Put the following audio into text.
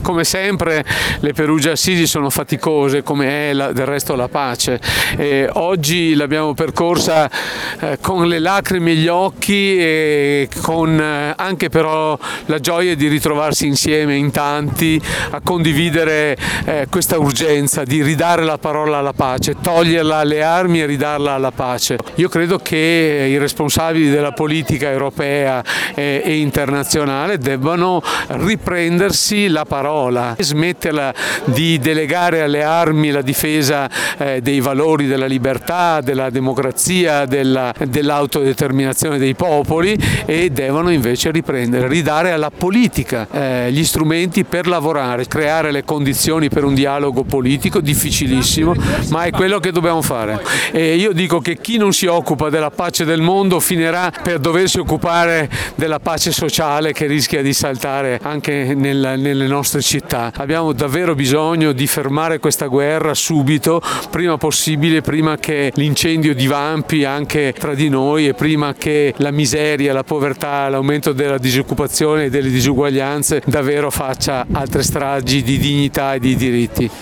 Come sempre le Perugia Assisi sono faticose, come è del resto la pace. Oggi l'abbiamo percorsa con le lacrime agli occhi e con anche però la gioia di ritrovarsi insieme in tanti a condividere questa urgenza di ridare la parola alla pace, toglierla alle armi e ridarla alla pace. Io credo che i responsabili della politica europea e internazionale debbano riprendersi la parola, smetterla di delegare alle armi la difesa dei valori della libertà, della democrazia, dell'autodeterminazione dei popoli, e devono invece ridare alla politica gli strumenti per lavorare, creare le condizioni per un dialogo politico difficilissimo, ma è quello che dobbiamo fare. E io dico che chi non si occupa della pace del mondo finirà per doversi occupare della pace sociale, che rischia di saltare anche nelle nostre città. Abbiamo davvero bisogno di fermare questa guerra subito, prima possibile, prima che l'incendio divampi anche tra di noi e prima che la miseria, la povertà, l'aumento della disoccupazione e delle disuguaglianze davvero faccia altre stragi di dignità e di diritti.